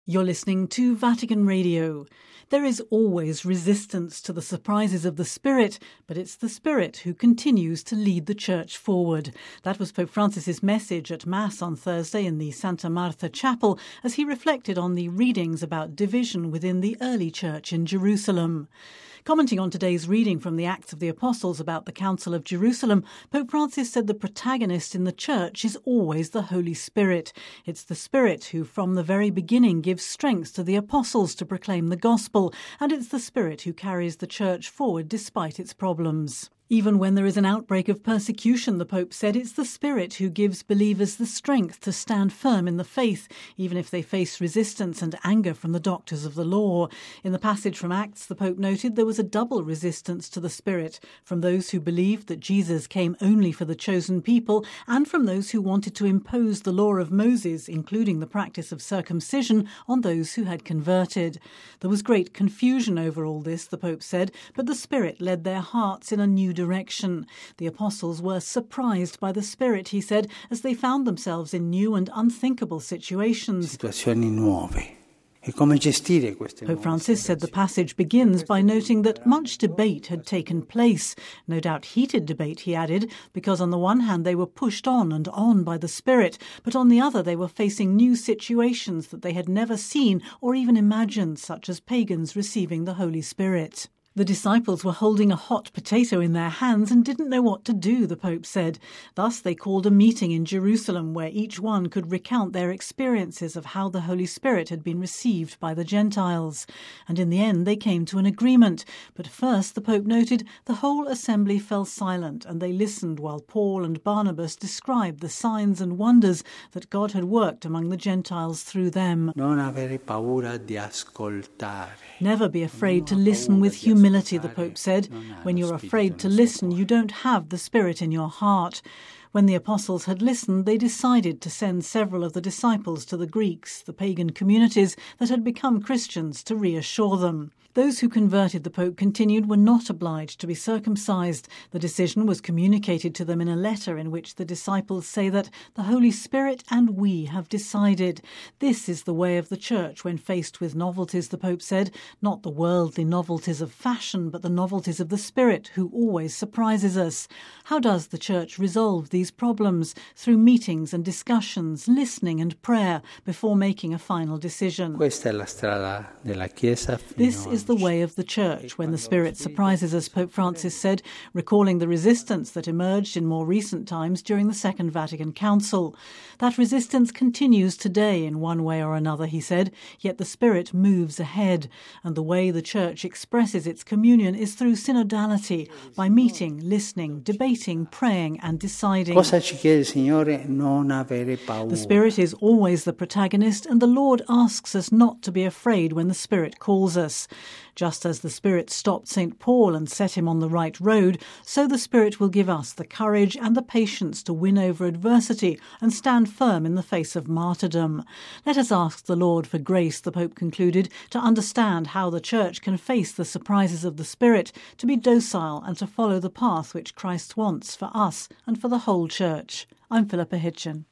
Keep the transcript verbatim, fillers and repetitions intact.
You're listening to Vatican Radio. There is always resistance to the surprises of the Spirit, but it's the Spirit who continues to lead the Church forward. That was Pope Francis's message at Mass on Thursday in the Santa Marta Chapel as he reflected on the readings about division within the early Church in Jerusalem. Commenting on today's reading from the Acts of the Apostles about the Council of Jerusalem, Pope Francis said the protagonist in the Church is always the Holy Spirit. It's the Spirit who from the very beginning gives strength to the Apostles to proclaim the Gospel, and it's the Spirit who carries the Church forward despite its problems. Even when there is an outbreak of persecution, the Pope said it's the Spirit who gives believers the strength to stand firm in the faith, even if they face resistance and anger from the doctors of the law. In the passage from Acts, the Pope noted there was a double resistance to the Spirit, from those who believed that Jesus came only for the chosen people, and from those who wanted to impose the law of Moses, including the practice of circumcision, on those who had converted. There was great confusion over all this, the Pope said, but the Spirit led their hearts in a new direction. direction. The apostles were surprised by the Spirit, he said, as they found themselves in new and unthinkable situations. Situazioni nuove. E come gestire queste Pope Francis said the passage begins by noting that much debate had taken place. No doubt heated debate, he added, because on the one hand they were pushed on and on by the Spirit, but on the other they were facing new situations that they had never seen or even imagined, such as pagans receiving the Holy Spirit. The disciples were holding a hot potato in their hands and didn't know what to do, the Pope said. Thus they called a meeting in Jerusalem where each one could recount their experiences of how the Holy Spirit had been received by the Gentiles. And in the end they came to an agreement. But first, the Pope noted, the whole assembly fell silent and they listened while Paul and Barnabas described the signs and wonders that God had worked among the Gentiles through them. Non avere paura di ascoltare. Never be afraid to listen with humility, the Pope said. When you're afraid to listen, you don't have the Spirit in your heart. When the apostles had listened, they decided to send several of the disciples to the Greeks, the pagan communities that had become Christians, to reassure them. Those who converted, the Pope continued, were not obliged to be circumcised. The decision was communicated to them in a letter in which the disciples say that the Holy Spirit and we have decided. This is the way of the Church when faced with novelties, the Pope said, not the worldly novelties of fashion, but the novelties of the Spirit, who always surprises us. How does the Church resolve these problems? Through meetings and discussions, listening and prayer, before making a final decision. Questa è la strada della Chiesa. This is the way of the Church when the Spirit surprises us, Pope Francis said, recalling the resistance that emerged in more recent times during the Second Vatican Council. That resistance continues today in one way or another, he said, yet the Spirit moves ahead, and the way the Church expresses its communion is through synodality, by meeting, listening, debating, praying and deciding. Cosa ci chiede il Signore? Non avere paura. The Spirit is always the protagonist, and the Lord asks us not to be afraid when the Spirit calls us. Just as the Spirit stopped Saint Paul and set him on the right road, so the Spirit will give us the courage and the patience to win over adversity and stand firm in the face of martyrdom. Let us ask the Lord for grace, the Pope concluded, to understand how the Church can face the surprises of the Spirit, to be docile and to follow the path which Christ wants for us and for the whole Church. I'm Philippa Hitchin.